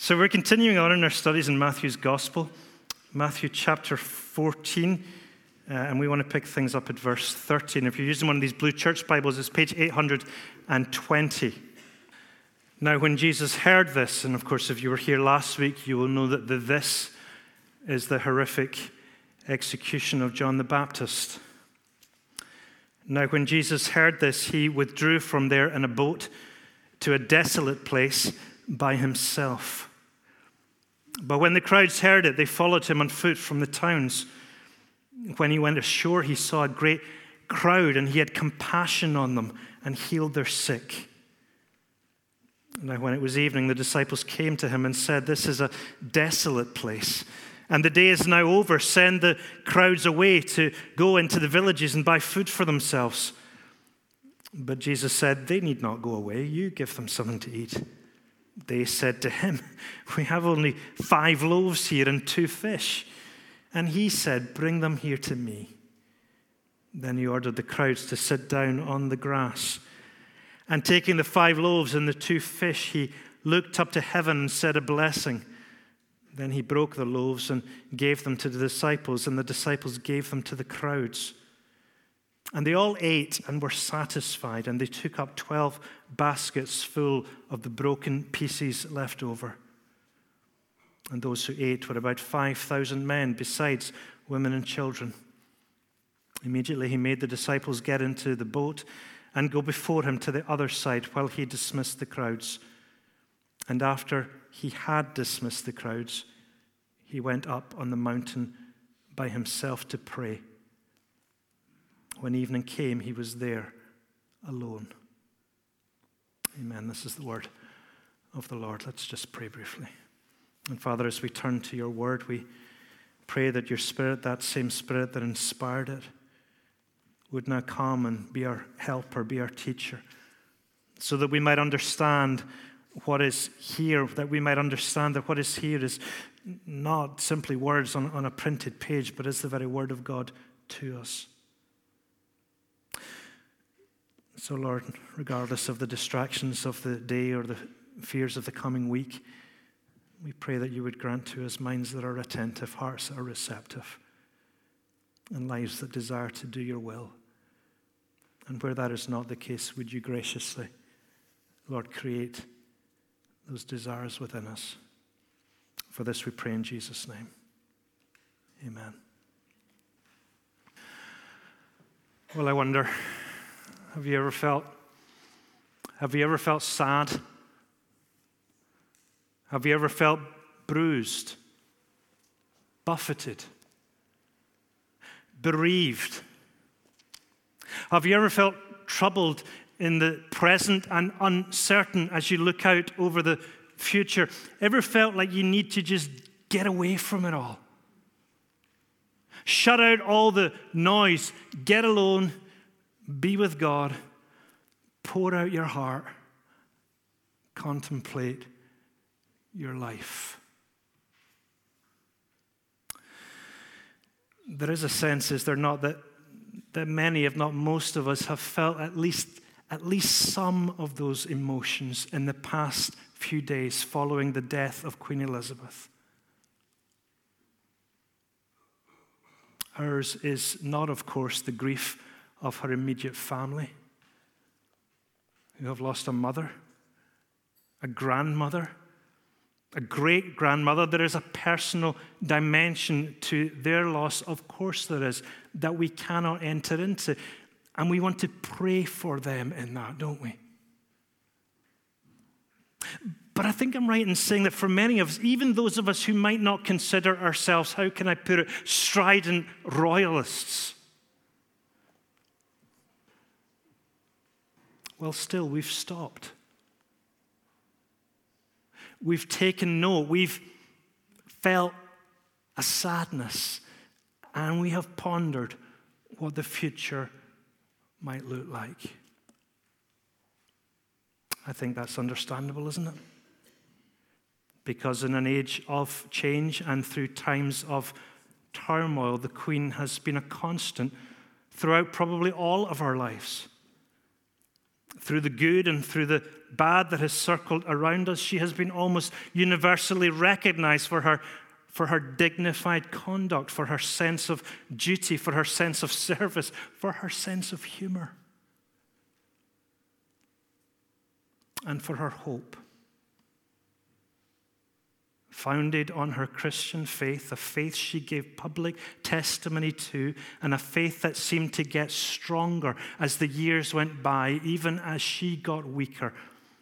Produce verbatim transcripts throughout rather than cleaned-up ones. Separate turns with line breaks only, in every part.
So we're continuing on in our studies in Matthew's Gospel, Matthew chapter fourteen, uh, and we want to pick things up at verse thirteen. If you're using one of these blue church Bibles, it's page eight hundred twenty. Now, when Jesus heard this, and of course, if you were here last week, you will know that the this is the horrific execution of John the Baptist. Now, when Jesus heard this, he withdrew from there in a boat to a desolate place by himself. But when the crowds heard it, they followed him on foot from the towns. When he went ashore, he saw a great crowd, and he had compassion on them and healed their sick. Now, when it was evening, the disciples came to him and said, "This is a desolate place, and the day is now over. Send the crowds away to go into the villages and buy food for themselves." But Jesus said, "They need not go away. You give them something to eat." They said to him, "We have only five loaves here and two fish." And he said, "Bring them here to me." Then he ordered the crowds to sit down on the grass. And taking the five loaves and the two fish, he looked up to heaven and said a blessing. Then he broke the loaves and gave them to the disciples, and the disciples gave them to the crowds. And they all ate and were satisfied, and they took up twelve baskets full of the broken pieces left over. And those who ate were about five thousand men, besides women and children. Immediately he made the disciples get into the boat and go before him to the other side while he dismissed the crowds. And after he had dismissed the crowds, he went up on the mountain by himself to pray. When evening came, he was there alone. Amen. This is the word of the Lord. Let's just pray briefly. And Father, as we turn to your word, we pray that your Spirit, that same Spirit that inspired it, would now come and be our helper, be our teacher, so that we might understand what is here, that we might understand that what is here is not simply words on, on a printed page, but is the very word of God to us. So, Lord, regardless of the distractions of the day or the fears of the coming week, we pray that you would grant to us minds that are attentive, hearts that are receptive, and lives that desire to do your will. And where that is not the case, would you graciously, Lord, create those desires within us. For this we pray in Jesus' name. Amen. Well, I wonder, have you ever felt, have you ever felt sad? Have you ever felt bruised, buffeted, bereaved? Have you ever felt troubled in the present and uncertain as you look out over the future? Ever felt like you need to just get away from it all? Shut out all the noise, get alone, be with God, pour out your heart, contemplate your life. There is a sense, is there not, that, that many, if not most of us, have felt at least, at least some of those emotions in the past few days following the death of Queen Elizabeth. Ours is not, of course, the grief of her immediate family, who have lost a mother, a grandmother, a great-grandmother. There is a personal dimension to their loss, of course there is, that we cannot enter into. And we want to pray for them in that, don't we? But I think I'm right in saying that for many of us, even those of us who might not consider ourselves, how can I put it, strident royalists, well, still, we've stopped. We've taken note. We've felt a sadness, and we have pondered what the future might look like. I think that's understandable, isn't it? Because in an age of change and through times of turmoil, the Queen has been a constant throughout probably all of our lives. through the good and through the bad that has circled around us. She has been almost universally recognized for her, for her dignified conduct, for her sense of duty, for her sense of service, for her sense of humor, and for her hope. Founded on her Christian faith, a faith she gave public testimony to, and a faith that seemed to get stronger as the years went by, even as she got weaker.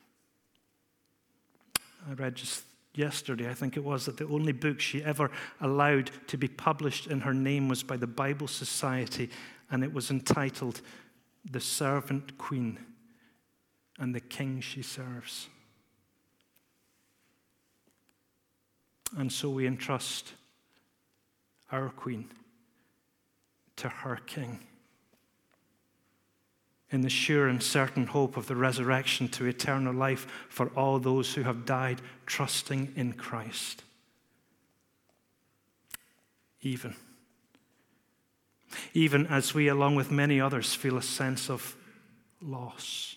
I read just yesterday, I think it was, that the only book she ever allowed to be published in her name was by the Bible Society, and it was entitled The Servant Queen and the King She Serves. And so we entrust our Queen to her King in the sure and certain hope of the resurrection to eternal life for all those who have died trusting in Christ. Even, even as we, along with many others, feel a sense of loss.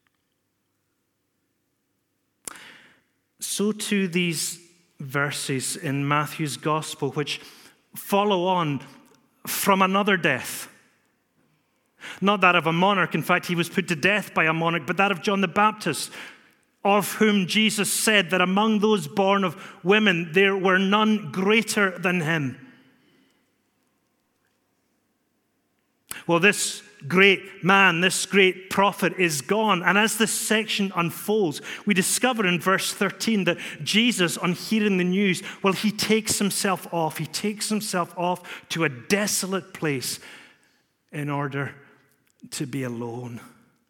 So too these verses in Matthew's gospel, which follow on from another death. Not that of a monarch. In fact, he was put to death by a monarch, but that of John the Baptist, of whom Jesus said that among those born of women, there were none greater than him. Well, this great man, this great prophet is gone. And as this section unfolds, we discover in verse thirteen that Jesus, on hearing the news, well, he takes himself off. He takes himself off to a desolate place in order to be alone.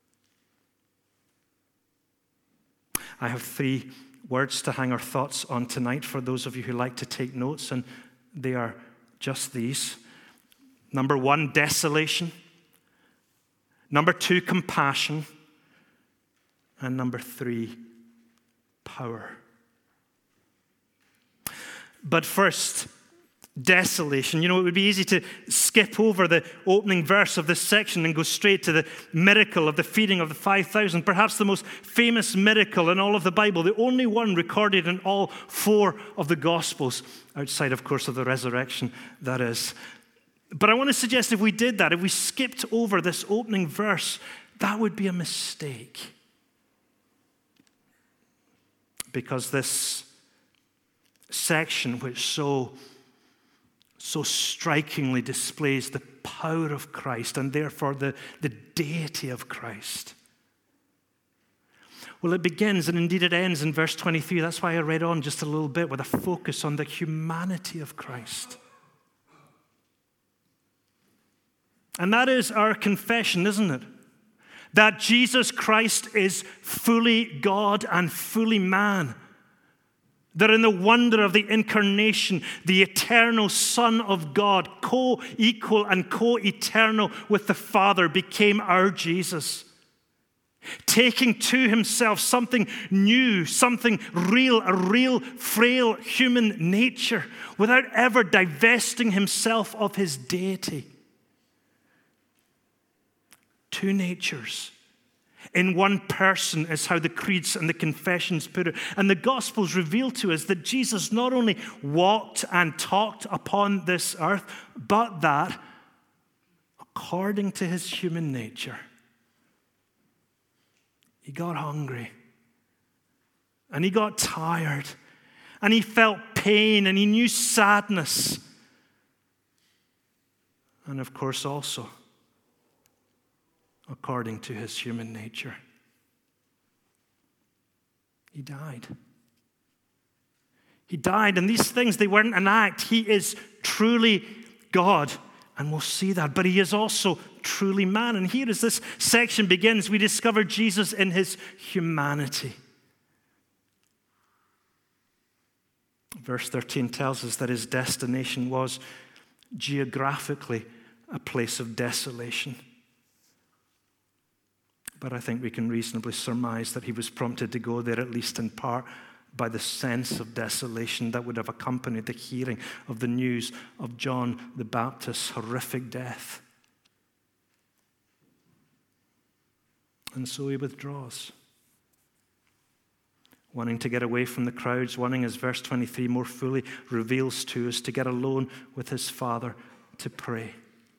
I have three words to hang our thoughts on tonight for those of you who like to take notes, and they are just these. Number one, desolation. Number two, compassion. And number three, power. But first, desolation. You know, it would be easy to skip over the opening verse of this section and go straight to the miracle of the feeding of the five thousand, perhaps the most famous miracle in all of the Bible, the only one recorded in all four of the Gospels, outside, of course, of the resurrection, that is. But I want to suggest if we did that, if we skipped over this opening verse, that would be a mistake. Because this section, which so, so strikingly displays the power of Christ and therefore the, the deity of Christ, well, it begins and indeed it ends in verse twenty-three. That's why I read on just a little bit with a focus on the humanity of Christ. And that is our confession, isn't it? That Jesus Christ is fully God and fully man. That in the wonder of the incarnation, the eternal Son of God, co-equal and co-eternal with the Father, became our Jesus. Taking to himself something new, something real, a real, frail human nature, without ever divesting himself of his deity. Two natures in one person is how the creeds and the confessions put it. And the Gospels reveal to us that Jesus not only walked and talked upon this earth, but that according to his human nature, he got hungry and he got tired and he felt pain and he knew sadness. And of course also, according to his human nature, he died. He died, and these things, they weren't an act. He is truly God, and we'll see that. But he is also truly man. And here as this section begins, we discover Jesus in his humanity. Verse thirteen tells us that his destination was geographically a place of desolation. But I think we can reasonably surmise that he was prompted to go there, at least in part, by the sense of desolation that would have accompanied the hearing of the news of John the Baptist's horrific death. and so he withdraws. Wanting to get away from the crowds, wanting, as verse twenty-three more fully reveals to us, to get alone with his Father to pray.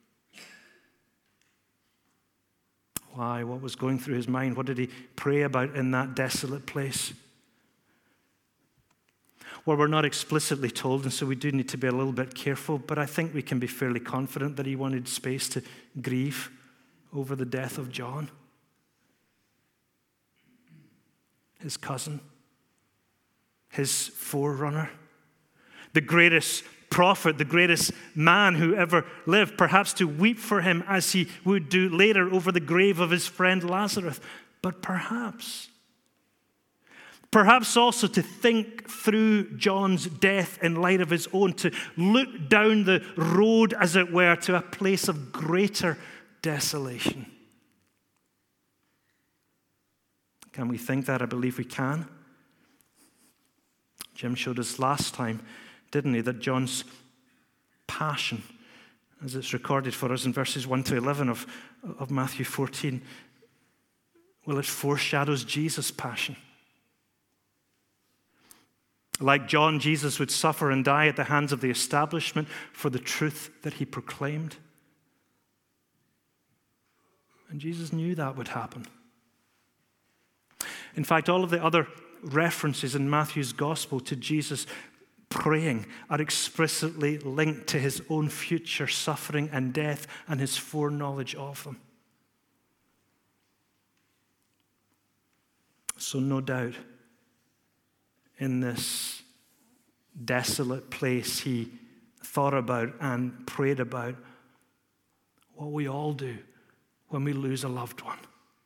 Why? What was going through his mind? What did he pray about in that desolate place? Well, we're not explicitly told, and so we do need to be a little bit careful, but I think we can be fairly confident that he wanted space to grieve over the death of John, his cousin, his forerunner, the greatest prophet, the greatest man who ever lived, perhaps to weep for him as he would do later over the grave of his friend Lazarus. But perhaps, perhaps also to think through John's death in light of his own, to look down the road, as it were, to a place of greater desolation. Can we think that? I believe we can. Jim showed us last time, didn't he, that John's passion, as it's recorded for us in verses one to eleven of, of Matthew fourteen, well, it foreshadows Jesus' passion. Like John, Jesus would suffer and die at the hands of the establishment for the truth that he proclaimed. And Jesus knew that would happen. In fact, all of the other references in Matthew's gospel to Jesus praying are explicitly linked to his own future suffering and death and his foreknowledge of them. So no doubt, in this desolate place, he thought about and prayed about what we all do when we lose a loved one.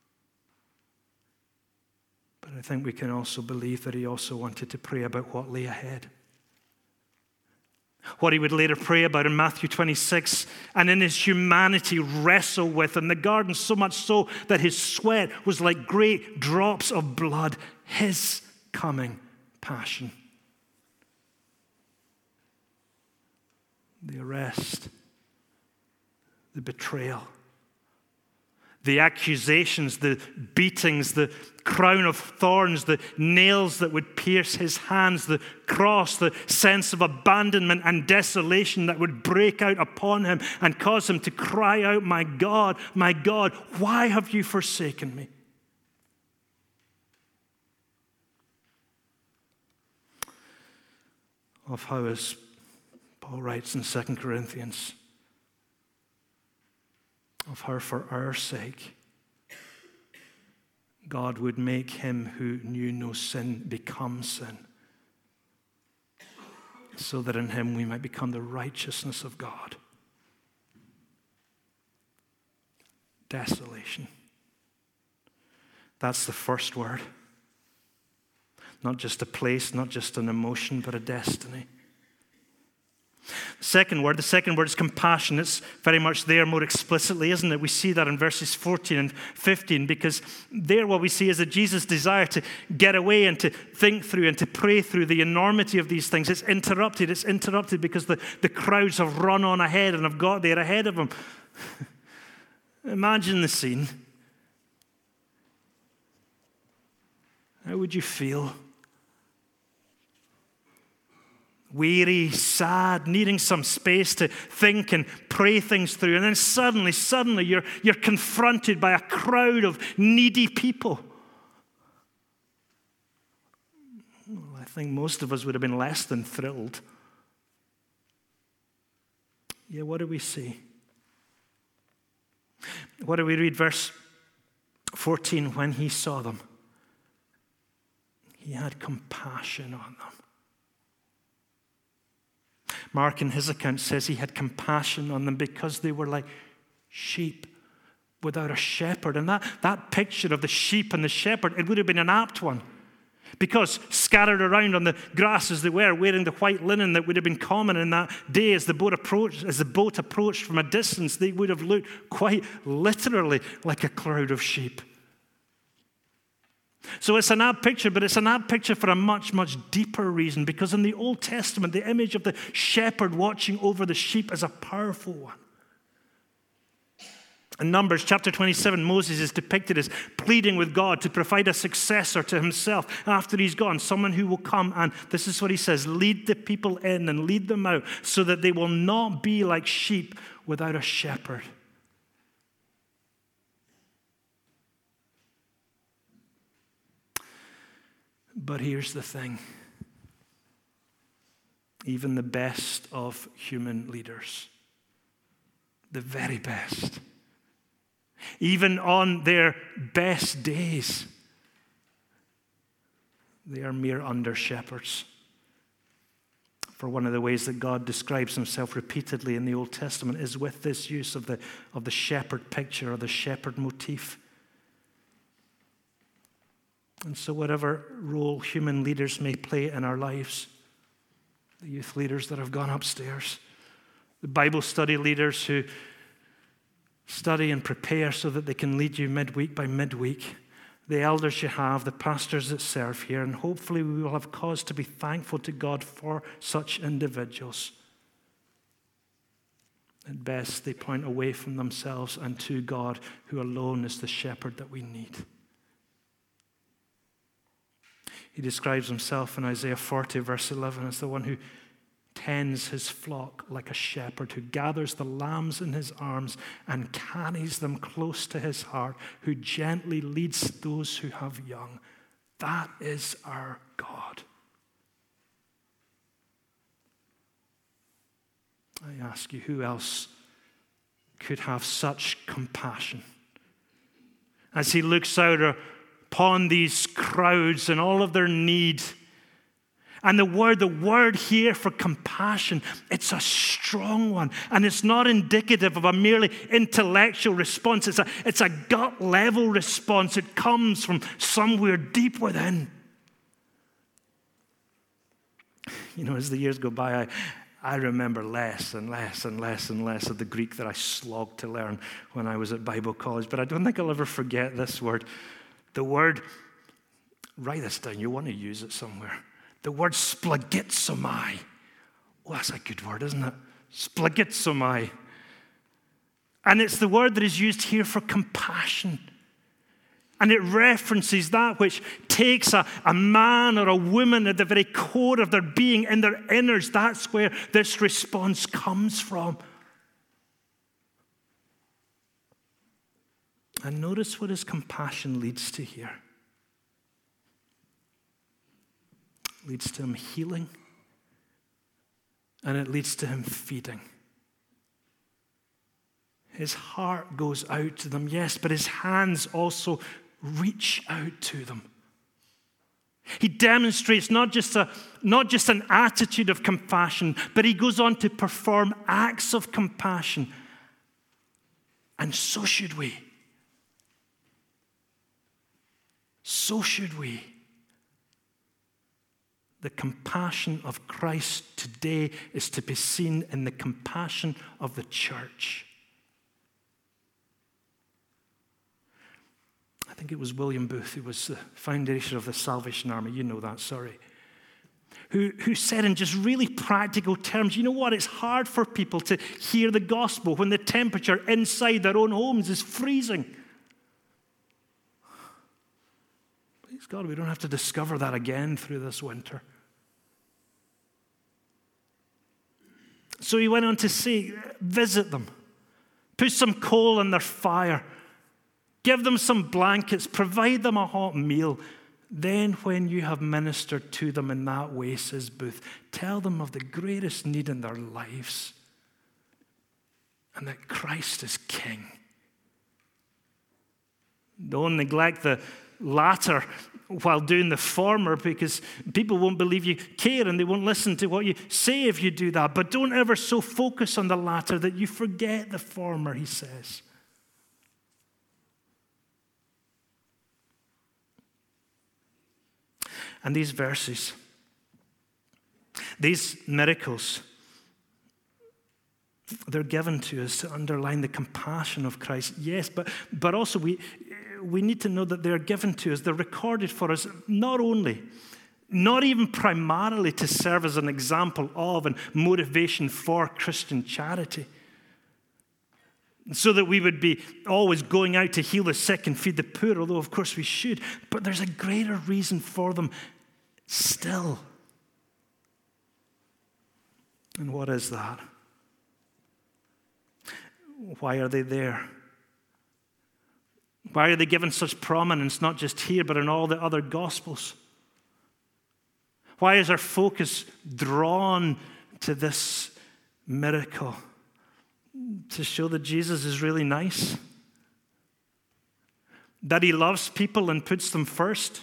But I think we can also believe that he also wanted to pray about what lay ahead. What he would later pray about in Matthew twenty-six, and in his humanity wrestle with in the garden, so much so that his sweat was like great drops of blood, his coming passion. The arrest, the betrayal, the accusations, the beatings, the crown of thorns, the nails that would pierce his hands, the cross, the sense of abandonment and desolation that would break out upon him and cause him to cry out, "My God, my God, why have you forsaken me?" Of how, as Paul writes in Second Corinthians, of how for our sake God would make him who knew no sin become sin, so that in him we might become the righteousness of God. Desolation. That's the first word. Not just a place, not just an emotion, but a destiny. Second word, the second word is compassion. It's very much there more explicitly, isn't it? We see that in verses fourteen and fifteen, because there what we see is that Jesus' desire to get away and to think through and to pray through the enormity of these things. It's interrupted. It's interrupted because the, the crowds have run on ahead and have got there ahead of him. Imagine the scene. How would you feel? Weary, sad, needing some space to think and pray things through. And then suddenly, suddenly you're, you're confronted by a crowd of needy people. Well, I think most of us would have been less than thrilled. Yeah, what do we see? What do we read? Verse fourteen, when he saw them, he had compassion on them. Mark in his account says he had compassion on them because they were like sheep without a shepherd. And that, that picture of the sheep and the shepherd, it would have been an apt one. Because scattered around on the grass as they were, wearing the white linen that would have been common in that day as the boat approached, as the boat approached from a distance, they would have looked quite literally like a crowd of sheep. So it's an apt picture, but it's an apt picture for a much, much deeper reason, because in the Old Testament, the image of the shepherd watching over the sheep is a powerful one. In Numbers chapter twenty-seven, Moses is depicted as pleading with God to provide a successor to himself after he's gone, someone who will come and, this is what he says, lead the people in and lead them out so that they will not be like sheep without a shepherd. But here's the thing. Even the best of human leaders, the very best, even on their best days, they are mere under-shepherds. For one of the ways that God describes himself repeatedly in the Old Testament is with this use of the, of the shepherd picture or the shepherd motif. And so whatever role human leaders may play in our lives, the youth leaders that have gone upstairs, the Bible study leaders who study and prepare so that they can lead you midweek by midweek, the elders you have, the pastors that serve here, and hopefully we will have cause to be thankful to God for such individuals. At best, they point away from themselves and to God, who alone is the shepherd that we need. He describes himself in Isaiah forty, verse eleven, as the one who tends his flock like a shepherd, who gathers the lambs in his arms and carries them close to his heart, who gently leads those who have young. That is our God. I ask you, who else could have such compassion as he looks out upon these crowds and all of their need? And the word, the word here for compassion, it's a strong one. And it's not indicative of a merely intellectual response. It's a, it's a gut level response. It comes from somewhere deep within. You know, as the years go by, I, I remember less and less and less and less of the Greek that I slogged to learn when I was at Bible college. But I don't think I'll ever forget this word. The word, write this down, you want to use it somewhere. The word splagitsomai. Oh, that's a good word, isn't it? Splagitsomai. And it's the word that is used here for compassion. And it references that which takes a, a man or a woman at the very core of their being, in their innards. That's where this response comes from. And notice what his compassion leads to here. It leads to him healing, and it leads to him feeding. His heart goes out to them, yes, but his hands also reach out to them. He demonstrates not just a, not just an attitude of compassion, but he goes on to perform acts of compassion. And so should we. So should we. The compassion of Christ today is to be seen in the compassion of the church. I think it was William Booth, who was the founder of the Salvation Army, you know that, sorry, who, who said in just really practical terms, you know what, it's hard for people to hear the gospel when the temperature inside their own homes is freezing. Please God, we don't have to discover that again through this winter. So he went on to say, visit them, put some coal in their fire, give them some blankets, provide them a hot meal. Then when you have ministered to them in that way, says Booth, tell them of the greatest need in their lives and that Christ is King. Don't neglect the latter while doing the former, because people won't believe you care and they won't listen to what you say if you do that. But don't ever so focus on the latter that you forget the former, he says. And these verses, these miracles, they're given to us to underline the compassion of Christ. Yes, but, but also we, we need to know that they're given to us. They're recorded for us not only, not even primarily to serve as an example of and motivation for Christian charity. so that we would be always going out to heal the sick and feed the poor, although of course we should. But there's a greater reason for them still. And what is that? Why are they there? Why are they given such prominence, not just here, but in all the other Gospels? Why is our focus drawn to this miracle? To show that Jesus is really nice? That he loves people and puts them first?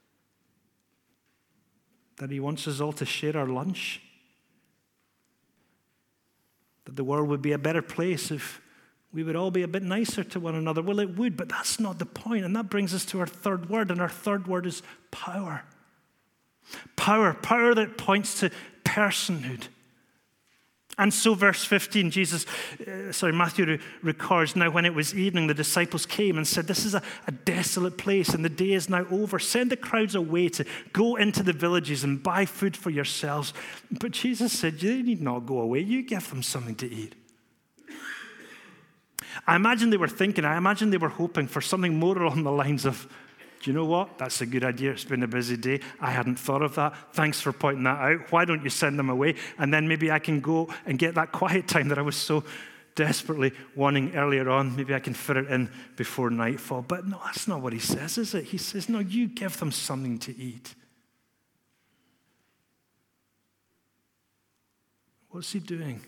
That he wants us all to share our lunch? That the world would be a better place if we would all be a bit nicer to one another? Well, it would, but that's not the point. And that brings us to our third word, and our third word is power. Power, power that points to personhood. And so verse fifteen, Jesus, uh, sorry, Matthew re- records, now when it was evening, the disciples came and said, this is a, a desolate place and the day is now over. Send the crowds away to go into the villages and buy food for yourselves. But Jesus said, they need not go away. You give them something to eat. I imagine they were thinking, I imagine they were hoping for something more along the lines of, do you know what? That's a good idea. It's been a busy day. I hadn't thought of that. Thanks for pointing that out. Why don't you send them away? And then maybe I can go and get that quiet time that I was so desperately wanting earlier on. Maybe I can fit it in before nightfall. But no, that's not what he says, is it? He says, no, you give them something to eat. What's he doing?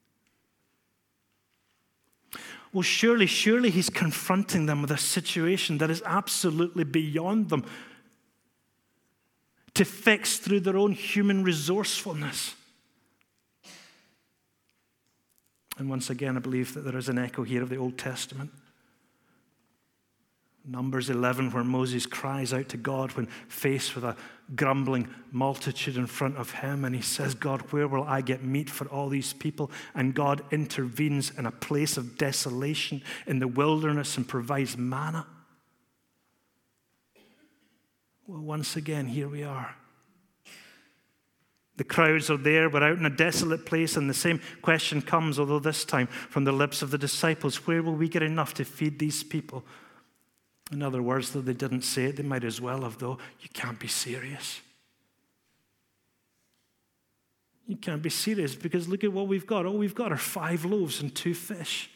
Well, surely, surely he's confronting them with a situation that is absolutely beyond them to fix through their own human resourcefulness. And once again, I believe that there is an echo here of the Old Testament. Numbers eleven, where Moses cries out to God when faced with a grumbling multitude in front of him, and he says, God, where will I get meat for all these people? And God intervenes in a place of desolation in the wilderness and provides manna. Well, once again, here we are. The crowds are there. We're out in a desolate place, and the same question comes, although this time from the lips of the disciples, where will we get enough to feed these people? In other words, though they didn't say it, they might as well have, though. You can't be serious. You can't be serious because look at what we've got. All we've got are five loaves and two fish.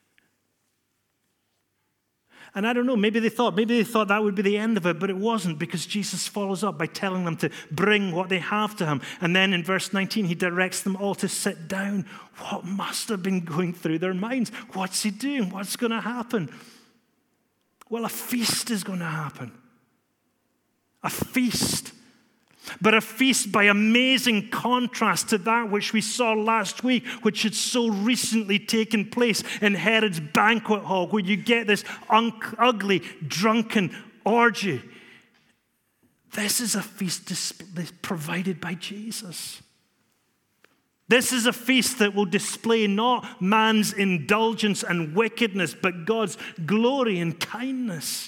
And I don't know, maybe they thought, maybe they thought that would be the end of it, but it wasn't, because Jesus follows up by telling them to bring what they have to him. And then in verse nineteen, he directs them all to sit down. What must have been going through their minds? What's he doing? What's going to happen? Well, a feast is going to happen. A feast. But a feast by amazing contrast to that which we saw last week, which had so recently taken place in Herod's banquet hall, where you get this un- ugly, drunken orgy. This is a feast dis- provided by Jesus. This is a feast that will display not man's indulgence and wickedness, but God's glory and kindness.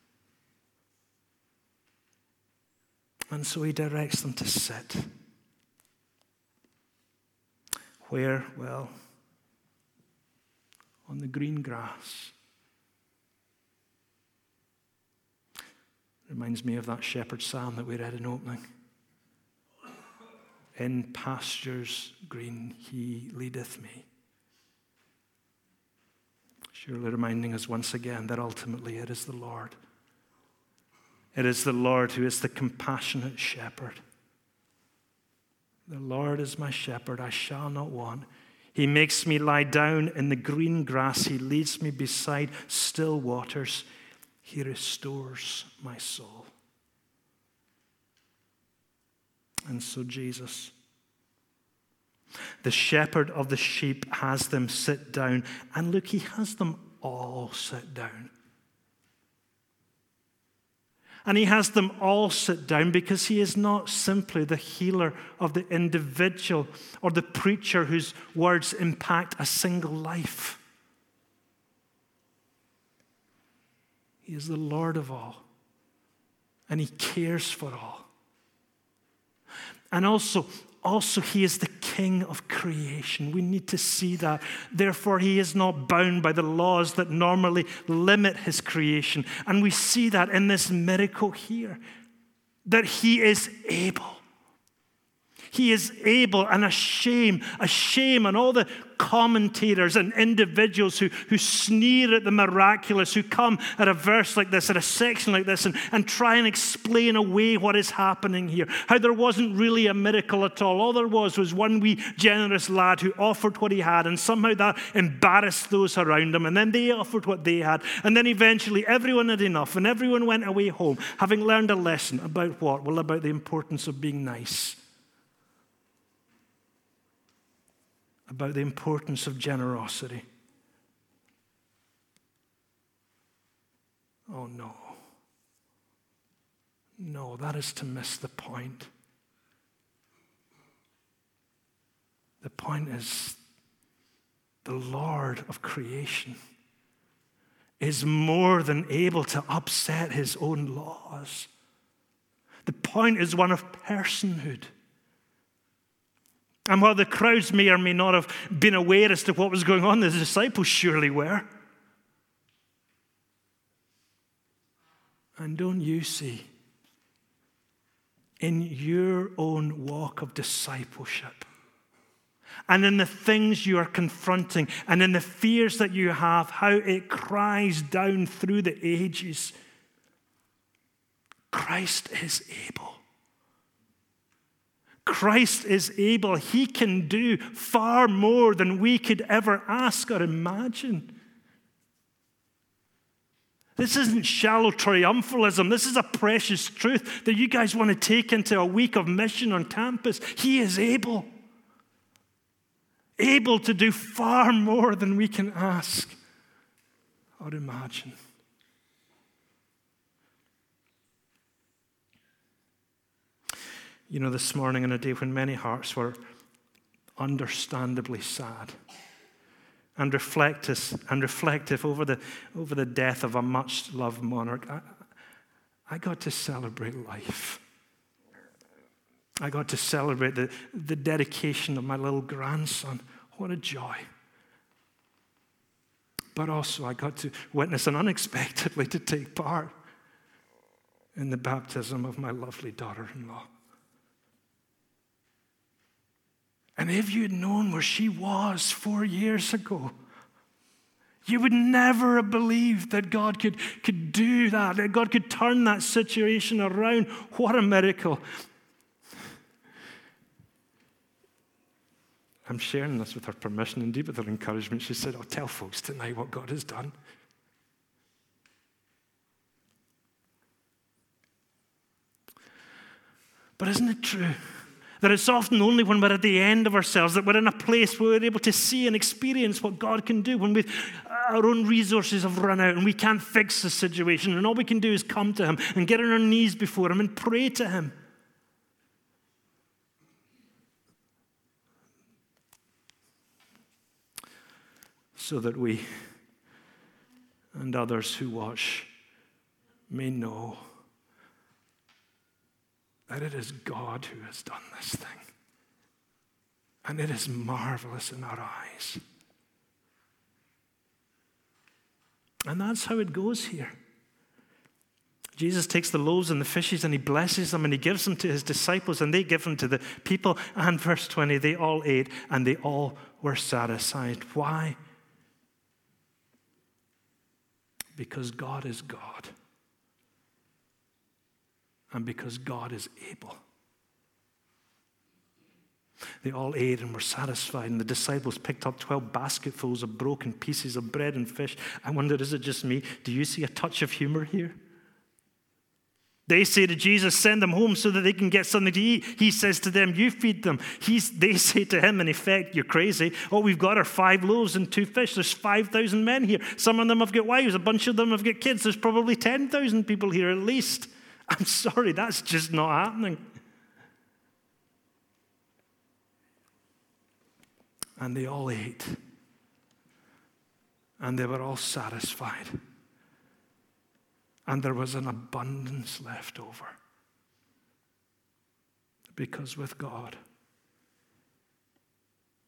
And so he directs them to sit. Where? Well, on the green grass. Reminds me of that shepherd psalm that we read in opening. In pastures green he leadeth me. Surely reminding us once again that ultimately it is the Lord. It is the Lord who is the compassionate shepherd. The Lord is my shepherd, I shall not want. He makes me lie down in the green grass. He leads me beside still waters. He restores my soul. And so Jesus, the shepherd of the sheep, has them sit down. And look, he has them all sit down. And he has them all sit down because he is not simply the healer of the individual or the preacher whose words impact a single life. He is the Lord of all. And he cares for all. And also, also he is the king of creation. We need to see that. Therefore, he is not bound by the laws that normally limit his creation. And we see that in this miracle here, that he is able. He is able, and a shame, a shame on all the commentators and individuals who, who sneer at the miraculous, who come at a verse like this, at a section like this, and, and try and explain away what is happening here. How there wasn't really a miracle at all. All there was was one wee generous lad who offered what he had, and somehow that embarrassed those around him, and then they offered what they had, and then eventually everyone had enough, and everyone went away home, having learned a lesson about what? Well, about the importance of being nice. About the importance of generosity. Oh, no. No, that is to miss the point. The point is the Lord of creation is more than able to upset his own laws. The point is one of personhood. And while the crowds may or may not have been aware as to what was going on, the disciples surely were. And don't you see, in your own walk of discipleship, and in the things you are confronting, and in the fears that you have, how it cries down through the ages, Christ is able. Christ is able. He can do far more than we could ever ask or imagine. This isn't shallow triumphalism. This is a precious truth that you guys want to take into a week of mission on campus. He is able. Able to do far more than we can ask or imagine. You know, this morning, in a day when many hearts were understandably sad and reflective, and reflective over the, over the death of a much-loved monarch, I, I got to celebrate life. I got to celebrate the, the dedication of my little grandson. What a joy. But also, I got to witness and unexpectedly to take part in the baptism of my lovely daughter-in-law. And if you had known where she was four years ago, you would never have believed that God could, could do that, that God could turn that situation around. What a miracle. I'm sharing this with her permission, indeed with her encouragement. She said, "I'll tell folks tonight what God has done." But isn't it true that it's often only when we're at the end of ourselves, that we're in a place where we're able to see and experience what God can do, when we, our own resources have run out and we can't fix the situation, and all we can do is come to him and get on our knees before him and pray to him. So that we and others who watch may know that it is God who has done this thing. And it is marvelous in our eyes. And that's how it goes here. Jesus takes the loaves and the fishes and he blesses them and he gives them to his disciples and they give them to the people. And verse twenty, they all ate and they all were satisfied. Why? Because God is God. And because God is able. They all ate and were satisfied, and the disciples picked up twelve basketfuls of broken pieces of bread and fish. I wonder, is it just me? Do you see a touch of humor here? They say to Jesus, "Send them home so that they can get something to eat." He says to them, "You feed them." He's, they say to him, in effect, "You're crazy. All we've got are five loaves and two fish. There's five thousand men here. Some of them have got wives. A bunch of them have got kids. There's probably ten thousand people here at least. I'm sorry, that's just not happening." And they all ate. And they were all satisfied. And there was an abundance left over. Because with God,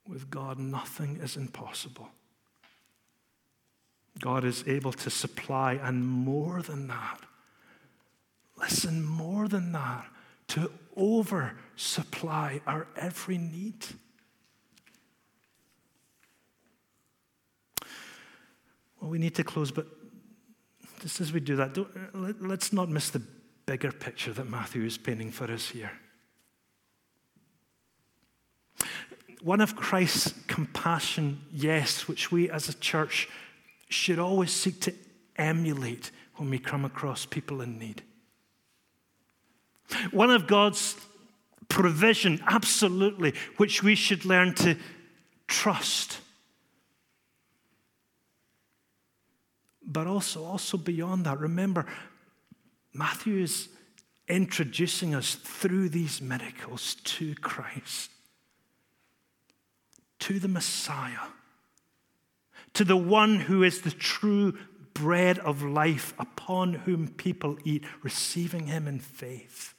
With God, nothing is impossible. God is able to supply, and more than that, listen, more than that, to oversupply our every need. Well, we need to close, but just as we do that, don't, let's not miss the bigger picture that Matthew is painting for us here. One of Christ's compassion, yes, which we as a church should always seek to emulate when we come across people in need. One of God's provision, absolutely, which we should learn to trust. But also, also beyond that, remember, Matthew is introducing us through these miracles to Christ, to the Messiah, to the one who is the true bread of life, upon whom people eat, receiving him in faith.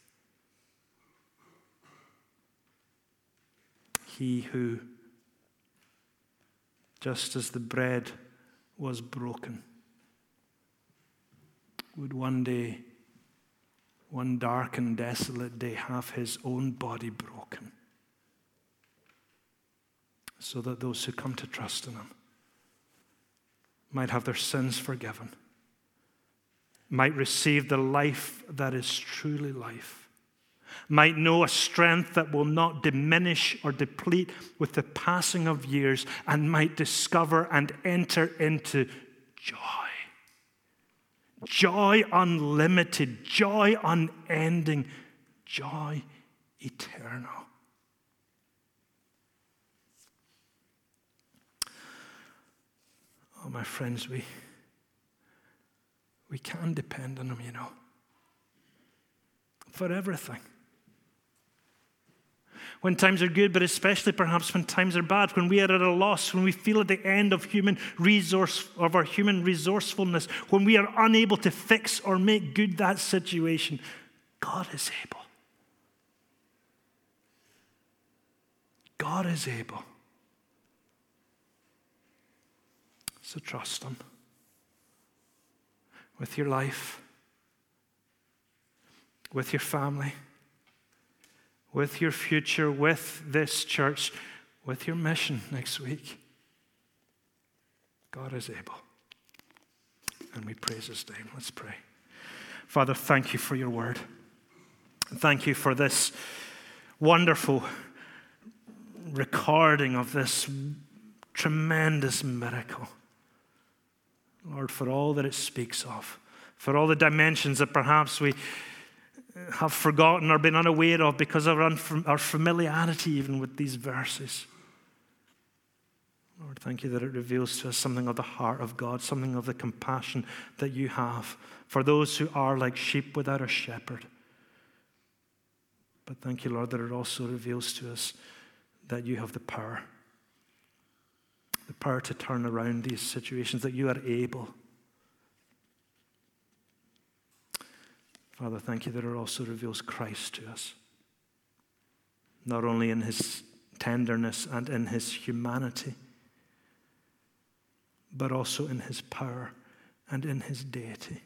He who, just as the bread was broken, would one day, one dark and desolate day, have his own body broken, so that those who come to trust in him might have their sins forgiven, might receive the life that is truly life, might know a strength that will not diminish or deplete with the passing of years, and might discover and enter into joy. Joy unlimited, joy unending, joy eternal. Oh, my friends, we, we can depend on him, you know, for everything. When times are good, but especially perhaps when times are bad, when we are at a loss, when we feel at the end of human resource, of our human resourcefulness, when we are unable to fix or make good that situation, God is able. God is able. So trust him with your life, with your family, with your future, with this church, with your mission next week. God is able. And we praise his name. Let's pray. Father, thank you for your word. Thank you for this wonderful recording of this tremendous miracle. Lord, for all that it speaks of, for all the dimensions that perhaps we have forgotten or been unaware of because of our, unfam- our familiarity even with these verses. Lord, thank you that it reveals to us something of the heart of God, something of the compassion that you have for those who are like sheep without a shepherd. But thank you, Lord, that it also reveals to us that you have the power, the power to turn around these situations, that you are able. Father, thank you that it also reveals Christ to us, not only in his tenderness and in his humanity, but also in his power and in his deity.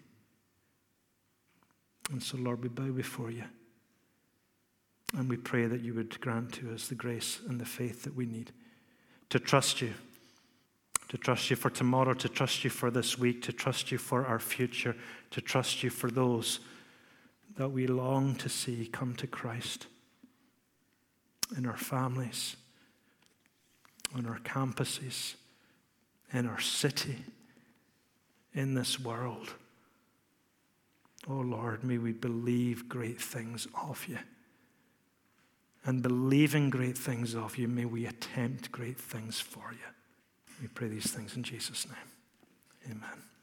And so, Lord, we bow before you, and we pray that you would grant to us the grace and the faith that we need to trust you, to trust you for tomorrow, to trust you for this week, to trust you for our future, to trust you for those that we long to see come to Christ in our families, on our campuses, in our city, in this world. Oh Lord, may we believe great things of you. And believing great things of you, may we attempt great things for you. We pray these things in Jesus' name. Amen.